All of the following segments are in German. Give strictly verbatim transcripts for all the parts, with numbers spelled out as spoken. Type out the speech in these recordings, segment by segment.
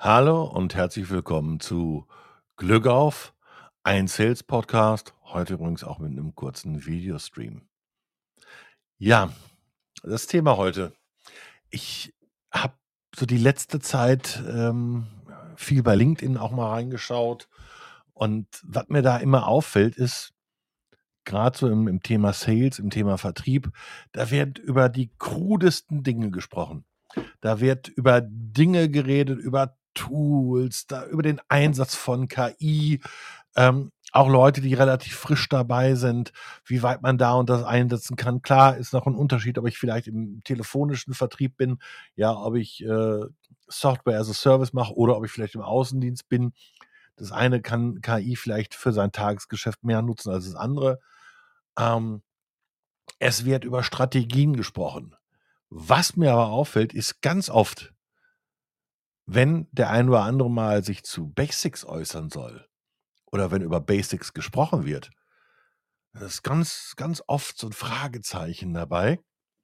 Hallo und herzlich willkommen zu Glück auf, ein Sales-Podcast, heute übrigens auch mit einem kurzen Videostream. Ja, das Thema heute. Ich habe so die letzte Zeit, ähm, viel bei LinkedIn auch mal reingeschaut und was mir da immer auffällt, ist, gerade so im im Thema Sales, im Thema Vertrieb, da wird über die krudesten Dinge gesprochen. Da wird über Dinge geredet, über Tools, da über den Einsatz von K I, ähm, auch Leute, die relativ frisch dabei sind, wie weit man da und das einsetzen kann. Klar, ist noch ein Unterschied, ob ich vielleicht im telefonischen Vertrieb bin, ja, ob ich, äh, Software as a Service mache oder ob ich vielleicht im Außendienst bin. Das eine kann K I vielleicht für sein Tagesgeschäft mehr nutzen als das andere. Ähm, Es wird über Strategien gesprochen. Was mir aber auffällt, ist ganz oft, wenn der ein oder andere mal sich zu Basics äußern soll oder wenn über Basics gesprochen wird, da ist ganz, ganz oft so 'n Fragezeichen dabei.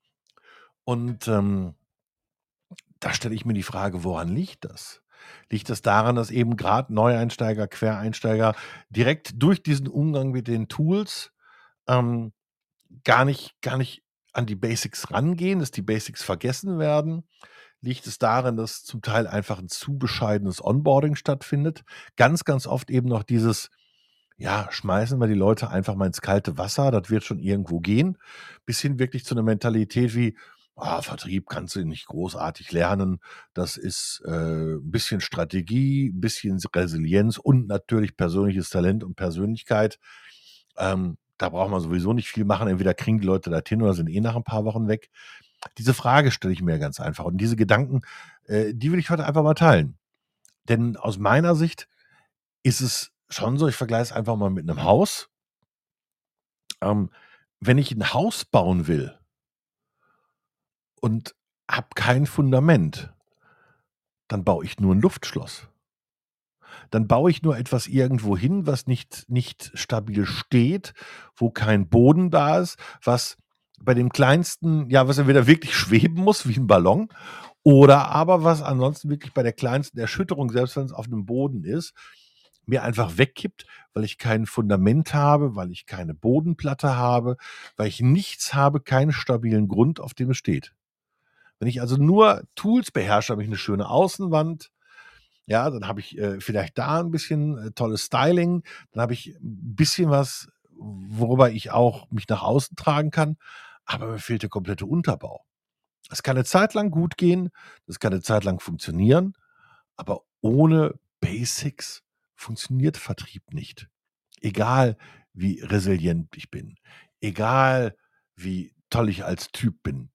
Und, ähm, da stelle ich mir die Frage: „Woran liegt das?“ Liegt das daran, dass eben grad Neueinsteiger, Quereinsteiger direkt durch diesen Umgang mit den Tools, ähm, gar nicht gar nicht an die Basics rangehen, dass die Basics vergessen werden? Liegt es daran, dass zum Teil einfach 'n zu bescheidenes Onboarding stattfindet? Ganz, ganz oft eben noch dieses: „Ja, schmeißen wir die Leute einfach mal ins kalte Wasser, das wird schon irgendwo gehen“, bis hin wirklich zu 'ner Mentalität wie: „Ah, Vertrieb kannst du nicht großartig lernen. Das ist, äh, 'n bisschen Strategie, 'n bisschen s Resilienz und natürlich persönliches Talent und Persönlichkeit. Ähm, da braucht man sowieso nicht viel machen. Entweder kriegen die Leute das hin oder sind eh nach 'n paar Wochen weg.“ Diese Frage stelle ich mir ganz einfach und diese Gedanken, äh, die will ich heute einfach mal teilen. Denn aus meiner Sicht ist es schon so, ich vergleiche es einfach mal mit 'nem Haus. Ähm, Wenn ich 'n Haus bauen will und habe kein Fundament, dann baue ich nur 'n Luftschloss. Dann baue ich nur etwas irgendwo hin, was nicht nicht stabil steht, wo kein Boden da ist, was bei dem kleinsten ja, was entweder wirklich schweben muss wie 'n Ballon oder aber was ansonsten wirklich bei der kleinsten Erschütterung, selbst wenn's auf 'nem Boden ist, mir einfach wegkippt, weil ich kein Fundament habe, weil ich keine Bodenplatte habe, weil ich nichts habe, keinen stabilen Grund, auf dem es steht. Wenn ich also nur Tools beherrsche, habe ich 'ne schöne Außenwand, ja, dann habe ich, äh, vielleicht da 'n bisschen, äh, tolles Styling, dann habe ich 'n bisschen was, worüber ich auch mich nach außen tragen kann, aber mir fehlt der komplette Unterbau. Es kann 'ne Zeit lang gut gehen, das kann 'ne Zeit lang funktionieren, aber ohne Basics funktioniert Vertrieb nicht. Egal, wie resilient ich bin, egal, wie toll ich als Typ bin,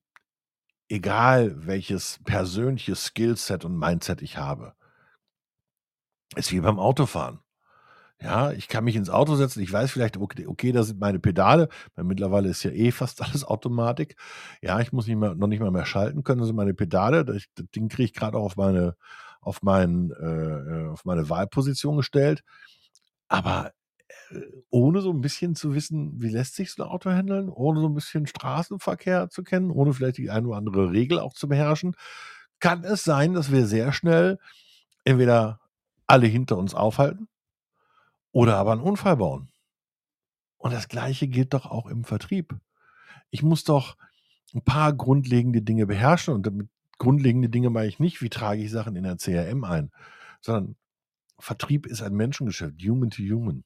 egal, welches persönliches Skillset und Mindset ich habe. Ist wie beim Autofahren. Ja, ich kann mich ins Auto setzen, ich weiß vielleicht, ok okay, da sind meine Pedale, weil mittlerweile ist ja eh fast alles Automatik. Ja, ich muss nicht mehr noch nicht mal mehr schalten können, das sind meine Pedale. Das das Ding kriege ich grad auch auf meine auf meinen äh, äh, auf meine Wahlposition gestellt. Aber, äh, ohne so 'n bisschen zu wissen, wie lässt sich so 'n Auto händeln, ohne so 'n bisschen Straßenverkehr zu kennen, ohne vielleicht die eine oder andere Regel auch zu beherrschen, kann es sein, dass wir sehr schnell entweder alle hinter uns aufhalten oder aber 'n Unfall bauen. Und das Gleiche gilt doch auch im Vertrieb. Ich muss doch 'n paar grundlegende Dinge beherrschen und damit grundlegende Dinge meine ich nicht, wie trage ich Sachen in ein C R M ein, sondern Vertrieb ist ein Menschengeschäft, Human to Human.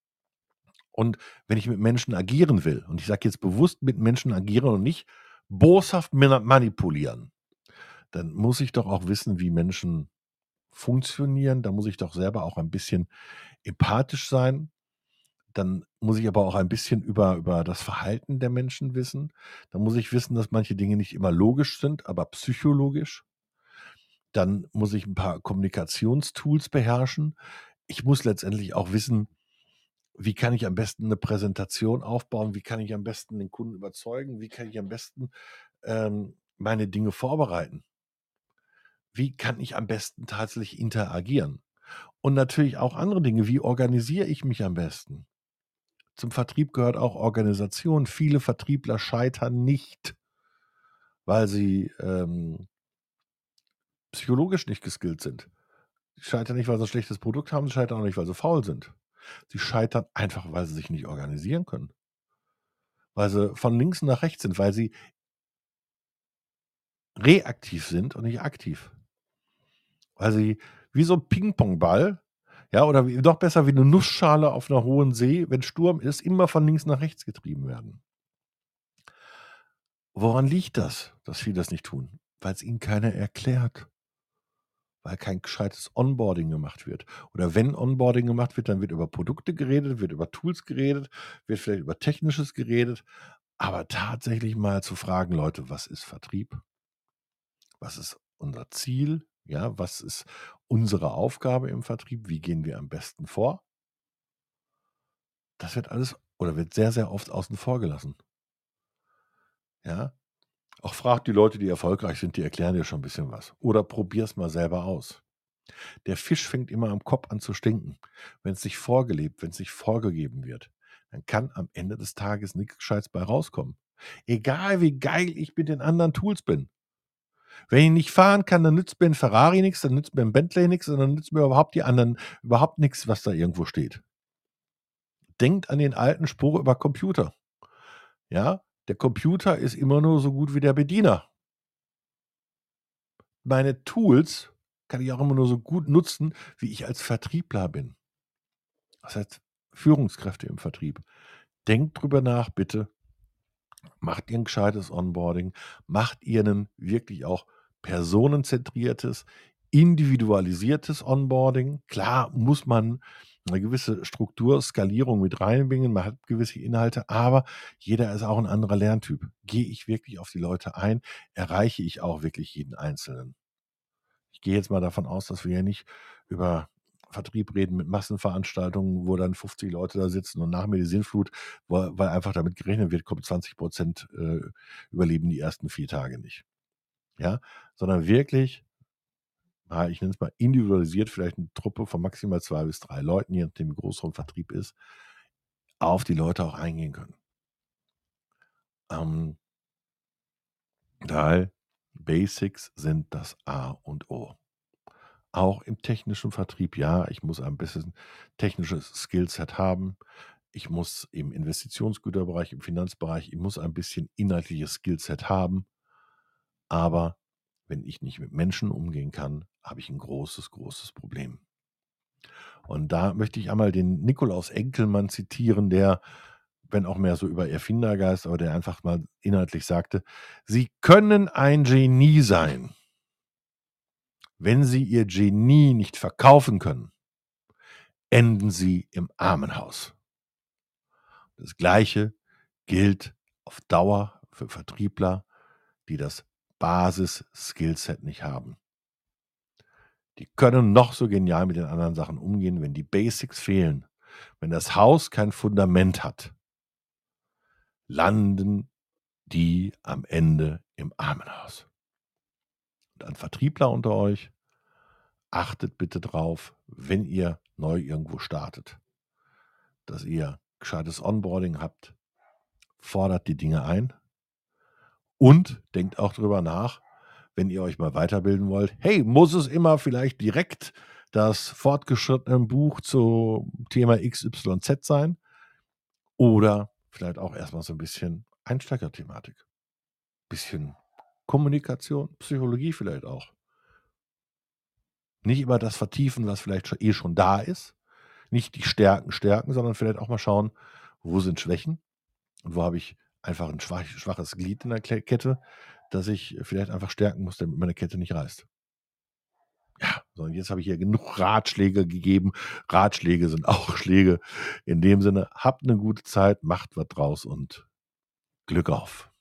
Und wenn ich mit Menschen agieren will, und ich sage jetzt bewusst mit Menschen agieren und nicht boshaft mina manipulieren, dann muss ich doch auch wissen, wie Menschen funktionieren. Da muss ich doch selber auch ein bisschen empathisch sein. Dann muss ich aber auch ein bisschen über über das Verhalten der Menschen wissen. Dann muss ich wissen, dass manche Dinge nicht immer logisch sind, aber psychologisch. Dann muss ich 'n paar Kommunikationstools beherrschen. Ich muss letztendlich auch wissen, wie kann ich am besten 'ne Präsentation aufbauen? Wie kann ich am besten den Kunden überzeugen? Wie kann ich am besten, ähm, meine Dinge vorbereiten? Wie kann ich am besten tatsächlich interagieren? Und natürlich auch andere Dinge. Wie organisiere ich mich am besten? Zum Vertrieb gehört auch Organisation. Viele Vertriebler scheitern nicht weil sie, ähm psychologisch nicht geskillt sind. Die scheitern nicht, weil sie 'n schlechtes Produkt haben, sie scheitern auch nicht, weil sie faul sind. Sie scheitern einfach, weil sie sich nicht organisieren können. Weil sie von links nach rechts sind, weil sie reaktiv sind und nicht aktiv. Weil sie wie so 'n Pingpongball, ja, oder wie noch besser wie 'ne Nussschale auf 'ner hohen See, wenn Sturm ist, immer von links nach rechts getrieben werden. Woran liegt das, dass viele das nicht tun? Weil's ihnen keiner erklärt. Weil kein gescheites Onboarding gemacht wird. Oder wenn Onboarding gemacht wird, dann wird über Produkte geredet, wird über Tools geredet, wird vielleicht über Technisches geredet, aber tatsächlich mal zu fragen: „Leute, was ist Vertrieb?“ „Was ist unser Ziel?“ Ja, „was ist unsere Aufgabe im Vertrieb? Wie gehen wir am besten vor?“ Das wird alles oder wird sehr, sehr oft außen vor gelassen. Ja? Auch frag die Leute, die erfolgreich sind, die erklären dir schon 'n bisschen was. Oder probier's mal selber aus. Der Fisch fängt immer am Kopf an zu stinken. Wenn's nicht vorgelebt wenn's nicht vorgegeben wird, dann kann am Ende des Tages nix Gescheites bei rauskommen. Egal wie geil ich mit den anderen Tools bin. Wenn ich nicht fahren kann, dann nützt mir 'n Ferrari nix, dann nützt mir 'n Bentley nix und dann nützt mir überhaupt die anderen überhaupt nix, was da irgendwo steht. Denkt an den alten Spruch über Computer. Ja? Der Computer ist immer nur so gut wie der Bediener. Meine Tools kann ich auch immer nur so gut nutzen, wie ich als Vertriebler bin. Das heißt, Führungskräfte im Vertrieb, denkt drüber nach, bitte. Macht ihr 'n gescheites Onboarding, macht ihr 'nen wirklich auch personenzentriertes, individualisiertes Onboarding. Klar muss man 'ne gewisse Struktur, Skalierung mit reinbringen. Man hat gewisse Inhalte, aber jeder ist auch 'n anderer Lerntyp. Gehe ich wirklich auf die Leute ein? Erreiche ich auch wirklich jeden Einzelnen? Ich gehe jetzt mal davon aus, dass wir hier nicht über Vertrieb reden mit Massenveranstaltungen, wo dann fünfzig Leute da sitzen und nach mir die Sinnflut, weil weil einfach damit gerechnet wird, kommt zwanzig Prozent äh, überleben die ersten vier Tage nicht. Ja? Sondern wirklich ah, ich nenne es mal individualisiert, vielleicht 'ne Truppe von maximal zwei bis drei Leuten, je nachdem wie groß so 'n Vertrieb ist, auf die Leute auch eingehen können. Ähm Weil Basics sind das A und O. Auch im technischen Vertrieb, ja, ich muss ein bisschen technisches Skillset haben. Ich muss im Investitionsgüterbereich, im Finanzbereich ich muss ein bisschen inhaltliches Skillset haben. Aber wenn ich nicht mit Menschen umgehen kann, habe ich 'n großes, großes Problem. Und da möchte ich einmal den Nikolaus Enkelmann zitieren, der, wenn auch mehr so über Erfindergeist, aber der einfach mal inhaltlich sagte: „Sie können ein Genie sein“ „wenn Sie Ihr Genie nicht verkaufen können, enden Sie im Armenhaus.“ Das Gleiche gilt auf Dauer für Vertriebler, die das Basis-Skillset nicht haben. Die können noch so genial mit den anderen Sachen umgehen, wenn die Basics fehlen, wenn das Haus kein Fundament hat landen die am Ende im Armenhaus. Und an Vertriebler unter euch, achtet bitte drauf, wenn ihr neu irgendwo startet dass ihr gescheites Onboarding habt. Fordert die Dinge ein. Und denkt auch drüber nach, wenn ihr euch mal weiterbilden wollt: „Hey, muss es immer vielleicht direkt das fortgeschrittene Buch zum Thema X Y Z sein?“ Oder vielleicht auch erst mal so 'n bisschen Einsteigerthematik. Bisschen Kommunikation, Psychologie vielleicht auch. Nicht immer das vertiefen, was vielleicht scho eh schon da ist. Nicht die Stärken stärken, sondern vielleicht auch mal schauen, wo sind Schwächen und wo habe ich einfach 'n schwach schwaches Glied in der Kle Kette, das ich vielleicht einfach stärken muss, damit meine Kette nicht reißt. Ja, so und jetzt habe ich hier genug Ratschläge gegeben. Ratschläge sind auch Schläge. In dem Sinne, habt 'ne gute Zeit, macht was draus und Glück auf.